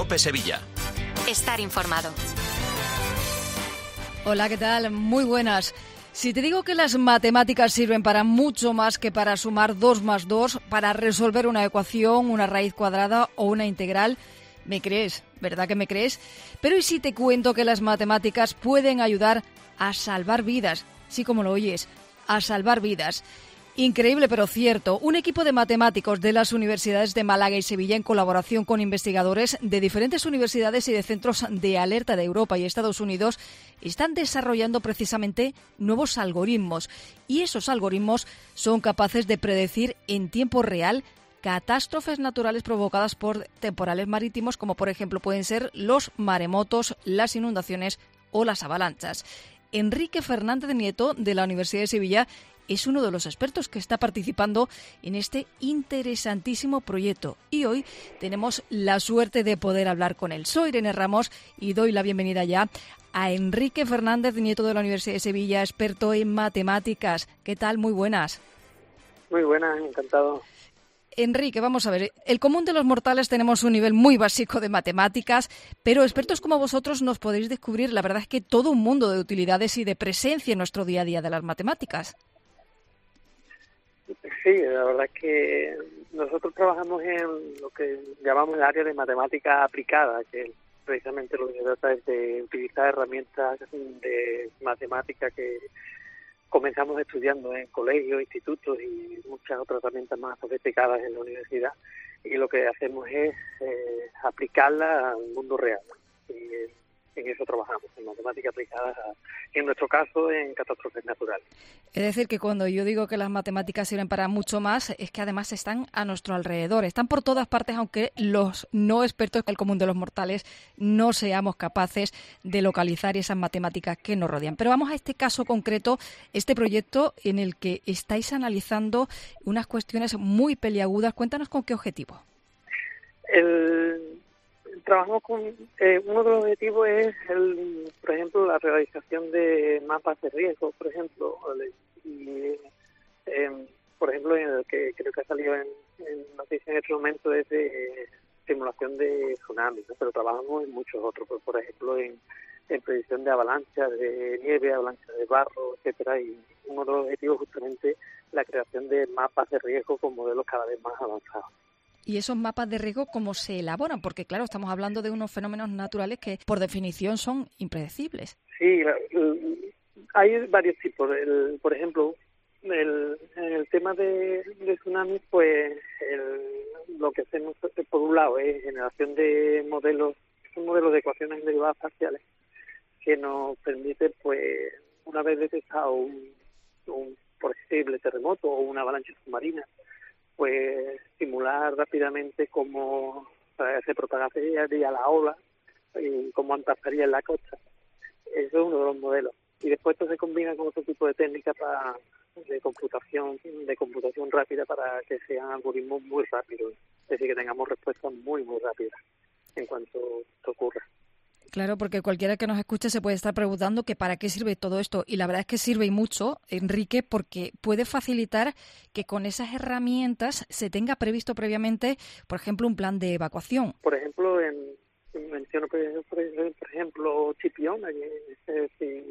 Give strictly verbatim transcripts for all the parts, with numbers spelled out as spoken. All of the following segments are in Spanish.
COPE Sevilla. Estar informado. Hola, ¿qué tal? Muy buenas. Si te digo que las matemáticas sirven para mucho más que para sumar dos más dos, para resolver una ecuación, una raíz cuadrada o una integral, ¿me crees? ¿Verdad que me crees? Pero ¿y si te cuento que las matemáticas pueden ayudar a salvar vidas? Sí, como lo oyes, a salvar vidas. Increíble pero cierto, un equipo de matemáticos de las universidades de Málaga y Sevilla, en colaboración con investigadores de diferentes universidades y de centros de alerta de Europa y Estados Unidos, están desarrollando precisamente nuevos algoritmos. Y esos algoritmos son capaces de predecir en tiempo real catástrofes naturales provocadas por temporales marítimos, como por ejemplo pueden ser los maremotos, las inundaciones o las avalanchas. Enrique Fernández Nieto, de la Universidad de Sevilla, es uno de los expertos que está participando en este interesantísimo proyecto. Y hoy tenemos la suerte de poder hablar con él. Soy Irene Ramos y doy la bienvenida ya a Enrique Fernández Nieto, de la Universidad de Sevilla, experto en matemáticas. ¿Qué tal? Muy buenas. Muy buenas, encantado. Enrique, vamos a ver, el común de los mortales tenemos un nivel muy básico de matemáticas, pero expertos como vosotros nos podéis descubrir, la verdad es que todo un mundo de utilidades y de presencia en nuestro día a día de las matemáticas. Sí, la verdad es que nosotros trabajamos en lo que llamamos el área de matemática aplicada, que precisamente lo que se trata es de utilizar herramientas de matemática que comenzamos estudiando en colegios, institutos y muchas otras herramientas más sofisticadas en la universidad, y lo que hacemos es eh, aplicarla al mundo real. Y eh, en eso trabajamos, en matemática aplicada, en nuestro caso, en catástrofes naturales. Es decir, que cuando yo digo que las matemáticas sirven para mucho más, es que además están a nuestro alrededor, están por todas partes, aunque los no expertos, el común de los mortales, no seamos capaces de localizar esas matemáticas que nos rodean. Pero vamos a este caso concreto, este proyecto en el que estáis analizando unas cuestiones muy peliagudas. Cuéntanos con qué objetivo. El... Trabajamos con, eh, uno de los objetivos es, el, por ejemplo, la realización de mapas de riesgo, por ejemplo, y, eh, por ejemplo, en el que creo que ha salido en, en noticias en este momento es de simulación de tsunamis, ¿no? Pero trabajamos en muchos otros, por, por ejemplo, en, en predicción de avalanchas de nieve, avalanchas de barro, etcétera, y uno de los objetivos justamente la creación de mapas de riesgo con modelos cada vez más avanzados. ¿Y esos mapas de riesgo cómo se elaboran? Porque, claro, estamos hablando de unos fenómenos naturales que, por definición, son impredecibles. Sí, hay varios tipos. El, por ejemplo, el, en el tema de, de tsunamis, pues el, lo que hacemos, por un lado, es generación de modelos, un modelo de ecuaciones derivadas parciales que nos permite, pues, una vez detectado un, un posible terremoto o una avalancha submarina, pues simular rápidamente cómo se propagaría la ola y cómo impactaría en la costa. Eso es uno de los modelos. Y después esto se combina con otro tipo de técnicas para, de computación de computación rápida para que sean algoritmos muy rápidos. Es decir, que tengamos respuestas muy, muy rápidas en cuanto esto ocurra. Claro, porque cualquiera que nos escuche se puede estar preguntando que para qué sirve todo esto. Y la verdad es que sirve y mucho, Enrique, porque puede facilitar que con esas herramientas se tenga previsto previamente, por ejemplo, un plan de evacuación. Por ejemplo, en, menciono por ejemplo Chipiona, que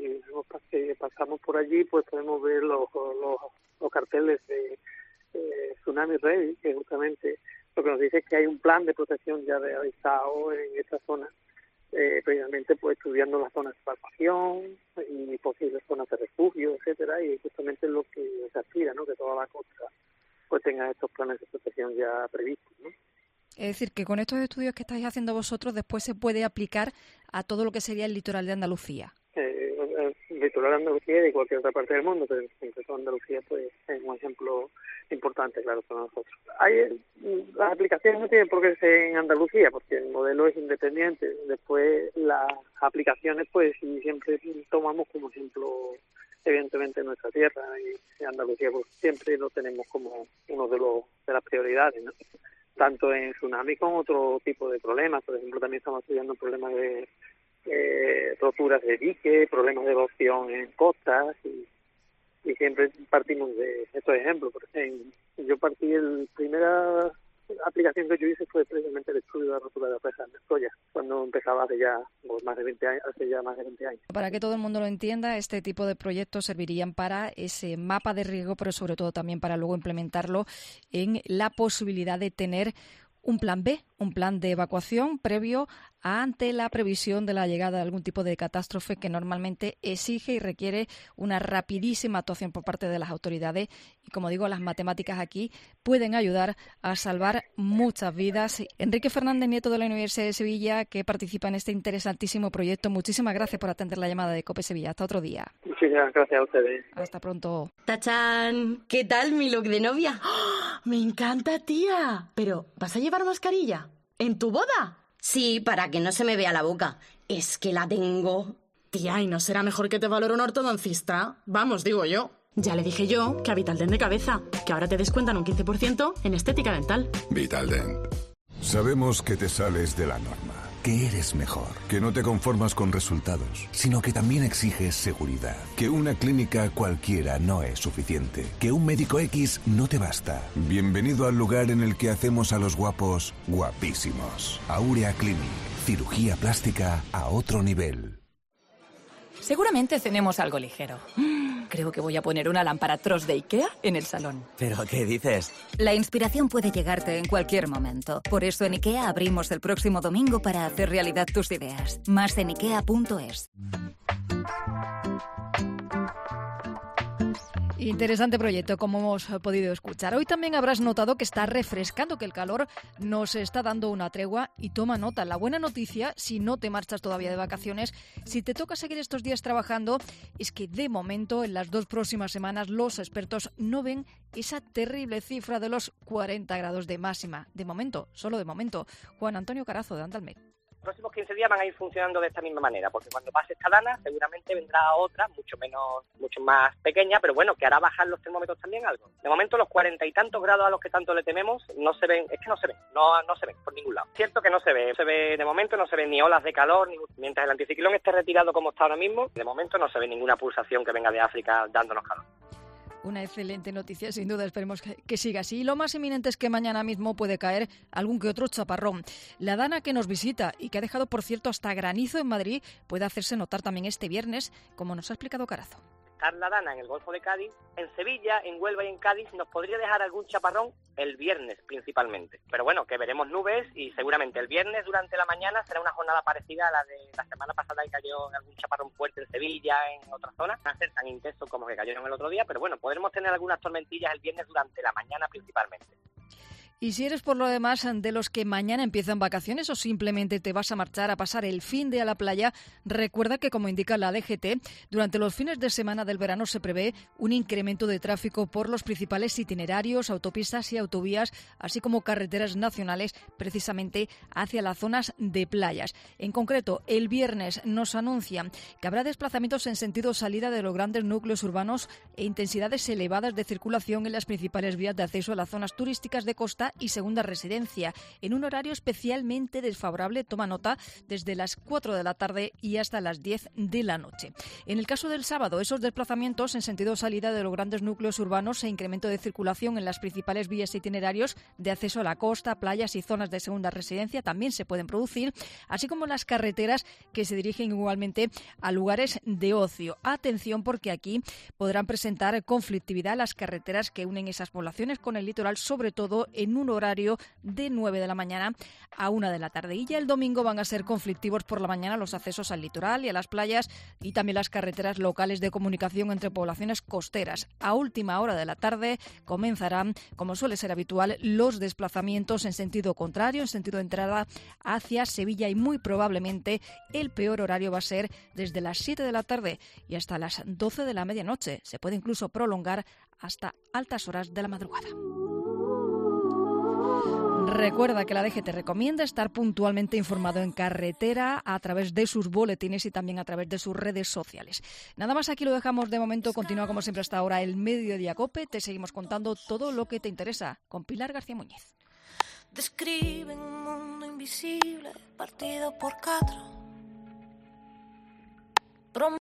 si pasamos por allí, pues podemos ver los, los, los carteles de eh, Tsunami Ready, que justamente lo que nos dice es que hay un plan de protección ya realizado en esta zona. Eh, precisamente pues estudiando las zonas de evacuación y posibles zonas de refugio, etcétera, y justamente es lo que se aspira, ¿no? Que toda la costa pues tenga estos planes de protección ya previstos, ¿no? Es decir, que con estos estudios que estáis haciendo vosotros después se puede aplicar a todo lo que sería el litoral de Andalucía. Eh, el litoral de Andalucía y de cualquier otra parte del mundo, pero en caso de Andalucía pues es un ejemplo importante, claro, para nosotros. Hay, las aplicaciones no tienen por qué ser en Andalucía, porque el modelo es independiente. Después las aplicaciones, pues sí, siempre tomamos como ejemplo, evidentemente, nuestra tierra, y Andalucía pues siempre lo tenemos como uno de los de las prioridades, ¿no? Tanto en tsunami como otro tipo de problemas. Por ejemplo, también estamos estudiando problemas de eh, roturas de diques, problemas de erosión en costas, y, y siempre partimos de estos ejemplos. Por ejemplo, yo partí el primera aplicación que yo hice fue precisamente el estudio de la rotura de la presa de Troya, cuando empezaba hace ya pues, más de veinte años, hace ya más de veinte años. Para que todo el mundo lo entienda, este tipo de proyectos servirían para ese mapa de riesgo, pero sobre todo también para luego implementarlo en la posibilidad de tener un plan B, un plan de evacuación previo ante la previsión de la llegada de algún tipo de catástrofe que normalmente exige y requiere una rapidísima actuación por parte de las autoridades. Y como digo, las matemáticas aquí pueden ayudar a salvar muchas vidas. Enrique Fernández Nieto de la Universidad de Sevilla, que participa en este interesantísimo proyecto. Muchísimas gracias por atender la llamada de COPE Sevilla. Hasta otro día. Muchísimas gracias a ustedes. Hasta pronto. ¡Tachán! ¿Qué tal mi look de novia? ¡Oh! ¡Me encanta, tía! Pero, ¿vas a llevar mascarilla? ¿En tu boda? Sí, para que no se me vea la boca. Es que la tengo. Tía, ¿y no será mejor que te valore un ortodoncista? Vamos, digo yo. Ya le dije yo que a Vitaldent de cabeza, que ahora te descuentan un quince por ciento en estética dental. Vitaldent. Sabemos que te sales de la norma, que eres mejor, que no te conformas con resultados, sino que también exiges seguridad, que una clínica cualquiera no es suficiente, que un médico X no te basta. Bienvenido al lugar en el que hacemos a los guapos guapísimos. Aurea Clinic, cirugía plástica a otro nivel. Seguramente cenemos algo ligero. Creo que voy a poner una lámpara Tross de IKEA en el salón. ¿Pero qué dices? La inspiración puede llegarte en cualquier momento. Por eso en IKEA abrimos el próximo domingo para hacer realidad tus ideas. Más en ikea punto es. Interesante proyecto, como hemos podido escuchar. Hoy también habrás notado que está refrescando, que el calor nos está dando una tregua y toma nota. La buena noticia, si no te marchas todavía de vacaciones, si te toca seguir estos días trabajando, es que de momento, en las dos próximas semanas, los expertos no ven esa terrible cifra de los cuarenta grados de máxima. De momento, solo de momento. Juan Antonio Carazo, de Andalmet. Los próximos quince días van a ir funcionando de esta misma manera, porque cuando pase esta dana seguramente vendrá otra, mucho menos, mucho más pequeña, pero bueno, que hará bajar los termómetros también algo. De momento los cuarenta y tantos grados a los que tanto le tememos no se ven, es que no se ven, no, no se ven por ningún lado. Cierto que no se ve, no se ve de momento, no se ven ni olas de calor, ni, mientras el anticiclón esté retirado como está ahora mismo, de momento no se ve ninguna pulsación que venga de África dándonos calor. Una excelente noticia, sin duda, esperemos que, que siga así. Lo más inminente es que mañana mismo puede caer algún que otro chaparrón. La dana que nos visita y que ha dejado, por cierto, hasta granizo en Madrid, puede hacerse notar también este viernes, como nos ha explicado Carazo. La dana en el Golfo de Cádiz, en Sevilla, en Huelva y en Cádiz nos podría dejar algún chaparrón el viernes principalmente. Pero bueno, que veremos nubes y seguramente el viernes durante la mañana será una jornada parecida a la de la semana pasada que cayó algún chaparrón fuerte en Sevilla, en otras zonas. No va a ser tan intenso como que cayeron el otro día, pero bueno, podremos tener algunas tormentillas el viernes durante la mañana principalmente. Y si eres por lo demás de los que mañana empiezan vacaciones o simplemente te vas a marchar a pasar el fin de a la playa, recuerda que, como indica la D G T, durante los fines de semana del verano se prevé un incremento de tráfico por los principales itinerarios, autopistas y autovías, así como carreteras nacionales, precisamente hacia las zonas de playas. En concreto, el viernes nos anuncian que habrá desplazamientos en sentido salida de los grandes núcleos urbanos e intensidades elevadas de circulación en las principales vías de acceso a las zonas turísticas de costa y segunda residencia, en un horario especialmente desfavorable, toma nota, desde las cuatro de la tarde y hasta las diez de la noche. En el caso del sábado, esos desplazamientos en sentido salida de los grandes núcleos urbanos e incremento de circulación en las principales vías e itinerarios de acceso a la costa, playas y zonas de segunda residencia también se pueden producir, así como las carreteras que se dirigen igualmente a lugares de ocio. Atención, porque aquí podrán presentar conflictividad las carreteras que unen esas poblaciones con el litoral, sobre todo en un horario de nueve de la mañana a una de la tarde. Y ya el domingo van a ser conflictivos por la mañana los accesos al litoral y a las playas y también las carreteras locales de comunicación entre poblaciones costeras. A última hora de la tarde comenzarán, como suele ser habitual, los desplazamientos en sentido contrario, en sentido de entrada hacia Sevilla, y muy probablemente el peor horario va a ser desde las siete de la tarde y hasta las doce de la medianoche. Se puede incluso prolongar hasta altas horas de la madrugada. Recuerda que la D G T recomienda estar puntualmente informado en carretera a través de sus boletines y también a través de sus redes sociales. Nada más, aquí lo dejamos de momento. Continúa como siempre hasta ahora el Mediodía COPE. Te seguimos contando todo lo que te interesa con Pilar García Muñiz. Describen un mundo invisible partido por cuatro.